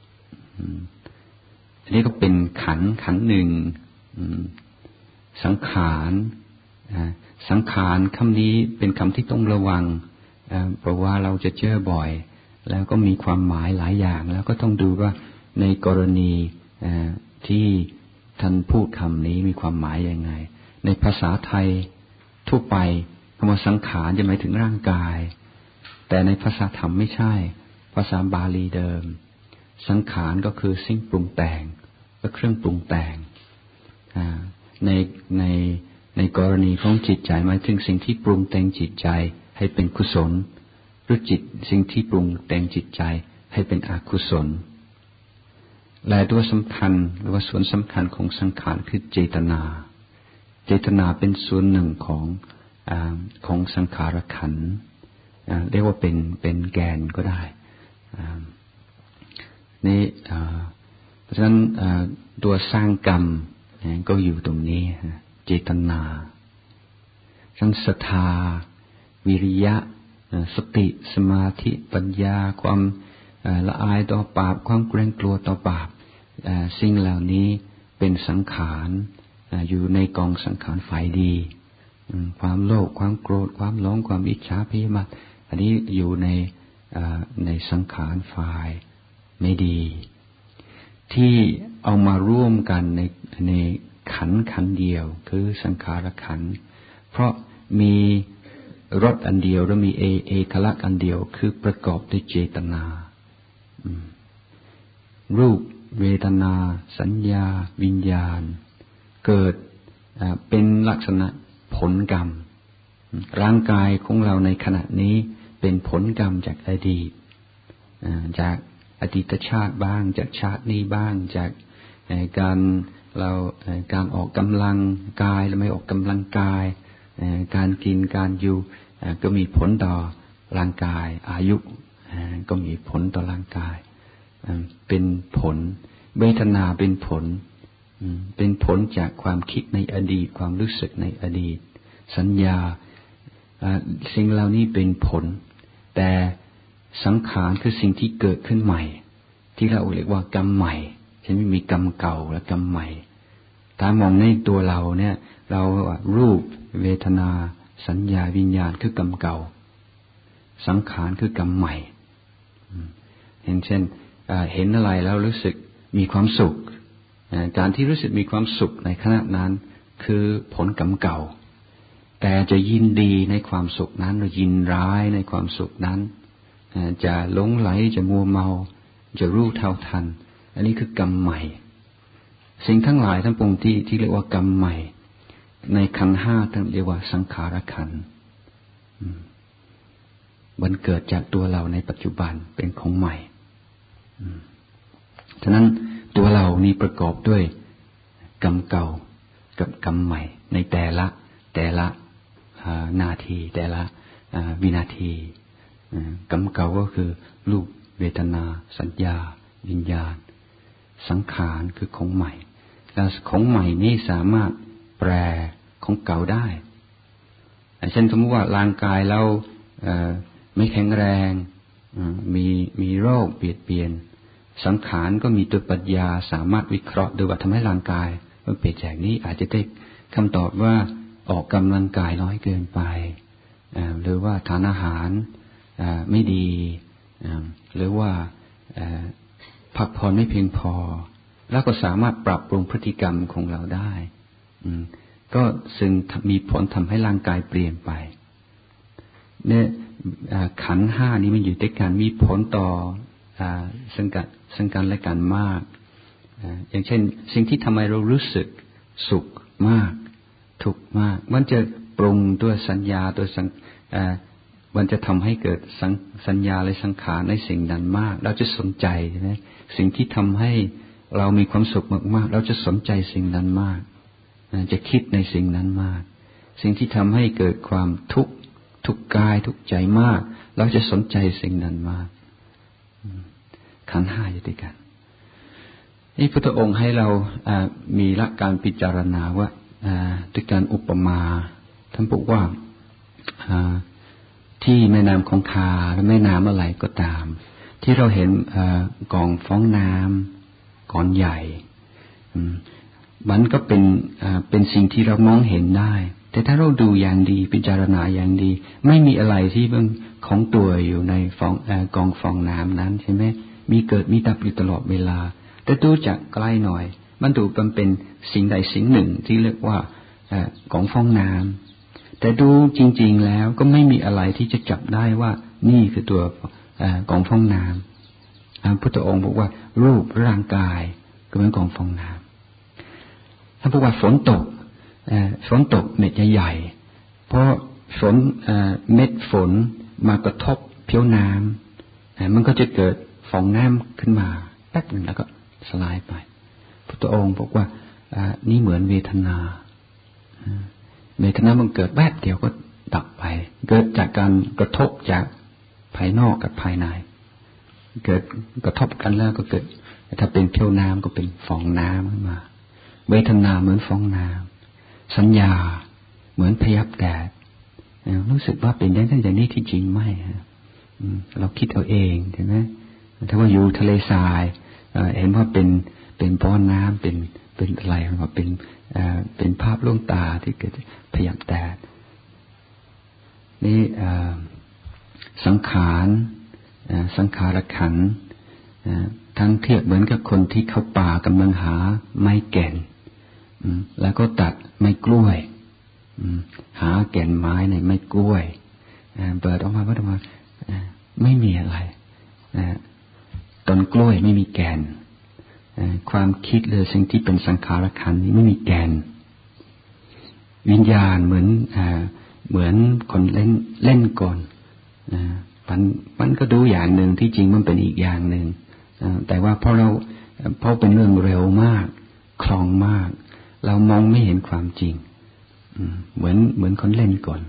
อันนี้ก็เป็นขันหนึ่งสังขารสังขารคำนี้เป็นคำที่ต้องระวังเพราะว่าเราจะเจอบ่อยแล้วก็มีความหมายหลายอย่างแล้วก็ต้องดูว่าในกรณีที่ท่านพูดคำนี้มีความหมายยังไงในภาษาไทยทั่วไปคำว่าสังขารจะหมายถึงร่างกายแต่ในภาษาธรรมไม่ใช่ภาษาบาลีเดิมสังขารก็คือสิ่งปรุงแต่งและเครื่องปรุงแต่งในกรณีของจิตใจหมายถึงสิ่งที่ปรุงแต่งจิตใจให้เป็นกุศลหรือสิ่งที่ปรุงแต่งจิตใจให้เป็นอกุศลและตัวสำคัญหรือว่าส่วนสำคัญของสังขารคือเจตนาเป็นส่วนหนึ่งของสังขารขันธ์เรียกว่าเป็นแกนก็ได้นี่เพราะฉะนั้นตัวสร้างกรรมก็อยู่ตรงนี้เจตนาทั้งศรัทธาวิริยะสติสมาธิปัญญาความละอายต่อบาปความเกรงกลัวต่อบาปสิ่งเหล่านี้เป็นสังขารอยู่ในกองสังขารฝ่ายดีความโลภความโกรธความหลงความอิจฉาพยาบาทอันนี้อยู่ในสังขารฝ่ายไม่ดีที่เอามาร่วมกันในขันเดียวคือสังขารขันธ์เพราะมีรสอันเดียวและมีเอกลักษณ์อันเดียวคือประกอบด้วยเจตนารูปเวทนาสัญญาวิญญาณเกิดเป็นลักษณะผลกรรมร่างกายของเราในขณะนี้เป็นผลกรรมจากอดีตจากอดีตชาติบ้างจากชาตินี้บ้างจากการออกกำลังกายและไม่ออกกำลังกายการกินการอยู่ก็มีผลต่อร่างกายอายุก็มีผลต่อร่างกายเป็นผลเวทนาเป็นผลจากความคิดในอดีตความรู้สึกในอดีตสัญญาสิ่งเหล่านี้เป็นผลแต่สังขารคือสิ่งที่เกิดขึ้นใหม่ที่เราเรียกว่ากรรมใหม่ใช่ไหมมีกรรมเก่าและกรรมใหม่ถ้ามองในตัวเราเนี่ยเรารูปเวทนาสัญญาวิญญาณคือกรรมเก่าสังขารคือกรรมใหม่อย่างเช่นเห็นอะไรแล้วรู้สึกมีความสุขการที่รู้สึกมีความสุขในขณะนั้นคือผลกรรมเก่าแต่จะยินดีในความสุขนั้นหรือยินร้ายในความสุขนั้นจะหลงไหลจะมัวเมาจะรู้เท่าทันอันนี้คือกรรมใหม่สิ่งทั้งหลายทั้งปวงที่เรียกว่ากรรมใหม่ในขันธ์ห้าท่านเรียกว่าสังขารขันธ์มันเกิดจากตัวเราในปัจจุบันเป็นของใหม่ฉะนั้นตัวเรานี้ประกอบด้วยกรรมเก่ากับกรรมใหม่ในแต่ละนาทีแต่ละวินาทีกรรมเก่าก็คือรูปเวทนาสัญญาวิญญาณสังขารคือของใหม่แล้วของใหม่นี้สามารถแปลของเก่าได้เช่นสมมติว่าร่างกายเราไม่แข็งแรงมีโรคเบียดเบียนสังขารก็มีตัวปัญญาสามารถวิเคราะห์ดูว่าทำให้ร่างกายมันเปลี่ยนจากนี้อาจจะได้คำตอบว่าออกกำลังกายน้อยเกินไปหรือว่าทานอาหารไม่ดีหรือว่าพักผ่อนไม่เพียงพอแล้วก็สามารถปรับปรุงพฤติกรรมของเราได้ก็ซึ่งมีผลทำให้ร่างกายเปลี่ยนไปเนี่ยขันธ์ห้านี้มันอยู่ด้วยกันมีผลต่อซึ่งกันและกันมากอย่างเช่นสิ่งที่ทำให้เรารู้สึกสุขมากทุกข์มากมันจะปรุงด้วยสัญญาโดยมันจะทำให้เกิดสัญญาและสังขารในสิ่งนั้นมากเราจะสนใจใช่ไหมสิ่งที่ทำให้เรามีความสุขมากๆเราจะสนใจสิ่งนั้นมากจะคิดในสิ่งนั้นมากสิ่งที่ทำให้เกิดความทุกข์กายทุกข์ใจมากเราจะสนใจสิ่งนั้นมากขันธ์ห้าอยู่ด้วยกันนี่พุทธองค์ให้เรามีหลักการพิจารณาว่าด้วยการอุปมาท่านบอกว่าที่แม่น้ำคงคาและแม่น้ำอะไรก็ตามที่เราเห็นกองฟองน้ำก้อนใหญ่มันก็เป็นสิ่งที่เรามองเห็นได้แต่ถ้าเราดูอย่างดีพิจารณาอย่างดีไม่มีอะไรที่มันของตัวอยู่ในกองฟองน้ำนั้นใช่ไหมมีเกิดมีดับอยู่ตลอดเวลาแต่ดูจากใกล้หน่อยมันดูเป็นสิ่งใดสิ่งหนึ่งที่เรียกว่ากองฟองน้ำแต่ดูจริงๆแล้วก็ไม่มีอะไรที่จะจับได้ว่านี่คือตัวกองฟองน้ำพุทธองค์บอกว่ารูปร่างกายก็เป็นกองฟองน้ำท่านบอกว่าฝนตกเม็ดใหญ่ๆเพราะเม็ดฝนมากระทบผิวน้ำมันก็จะเกิดฟองน้ำขึ้นมาแป๊บนึงแล้วก็สลายไปพุทธองค์บอกว่านี่เหมือนเวทนามันเกิดแวบเดียวก็ดับไปเกิดจากการกระทบจากภายนอกกับภายในเกิดกระทบกันแล้วก็เกิดถ้าเป็นผิวน้ำก็เป็นฟองน้ำขึ้นมาเวทนาเหมือนฟองน้ำสัญญาเหมือนพยับแดดรู้สึกว่าเป็นอย่างนี้ที่จริงไม่เราคิดเอาเองใช่ไหมถ้าว่าอยู่ทะเลทรายเห็นว่าเป็นป้อนน้ำเป็นอะไรว่าเป็นภาพลวงตาที่เกิดพยับแดดนี่สังขารขันธ์ทั้งเทียบเหมือนกับคนที่เข้าป่ากำลังหาไม้แก่นแล้วก็ตัดไม้กล้วยหาแก่นไม้ในไม้กล้วยเปิดออกมาไม่มีอะไรต้นกล้วยไม่มีแก่นความคิดเลยสิ่งที่เป็นสังขารขันธ์นี้ไม่มีแก่นวิญญาณเหมือนคนเล่นก่อนมันก็ดูอย่างหนึ่งที่จริงมันเป็นอีกอย่างหนึ่งแต่ว่าเพราะเป็นเรื่องเร็วมากคล่องมากเรามองไม่เห็นความจริงเหมือนคนเล่นก่อน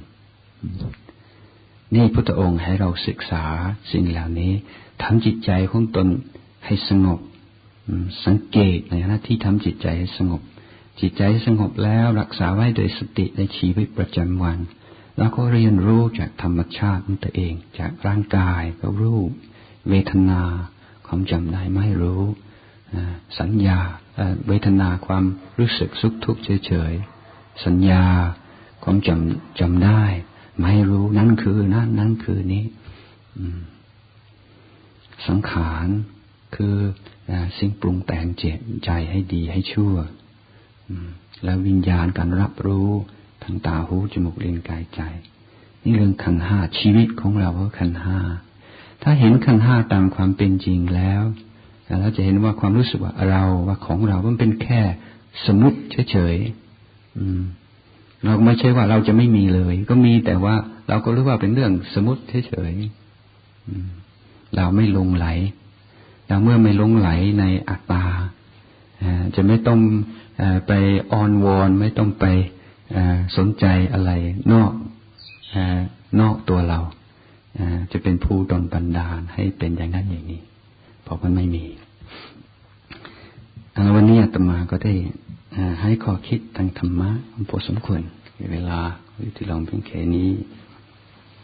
นี่พุทธองค์ให้เราศึกษาสิ่งเหล่านี้ทำจิตใจของตนให้สงบสังเกตในหน้าที่ทำจิตใจให้สงบจิตใจสงบแล้วรักษาไว้โดยสติในชีวิตประจำวันแล้วก็เรียนรู้จากธรรมชาติของตัวเองจากร่างกายก็รู้เวทนาความจำได้ไม่รู้สัญญาเวทนาความรู้สึกสุขทุกข์เฉยๆสัญญาความจำได้ไม่รู้นั่นคือนั่นคือนี้สังขารคือสิ่งปรุงแต่งเจตใจให้ดีให้ชั่วแล้ววิญญาณการรับรู้ทางตาหูจมูกลิ้นกายใจนี่เรื่องขันธ์ห้าชีวิตของเราก็ขันธ์ห้าถ้าเห็นขันธ์ห้าตามความเป็นจริงแล้วเราจะเห็นว่าความรู้สึกว่าว่าของเรามันเป็นแค่สมมุติเฉยๆเราไม่ใช่ว่าเราจะไม่มีเลยก็มีแต่ว่าเราก็รู้ว่าเป็นเรื่องสมมุติเฉยๆเราไม่หลงไหลเราเมื่อไม่หลงไหลในอัตตาจะไม่ต้องไปอ้อนวอนไม่ต้องไปสนใจอะไรนอกตัวเราจะเป็นผู้ดลบันดาลให้เป็นอย่างนั้นอย่างนี้เพราะมันไม่มีวันนี้อาตมาก็ได้ให้ข้อคิดทางธรรมะพอสมควรเวลาที่เราเพียงแค่นี้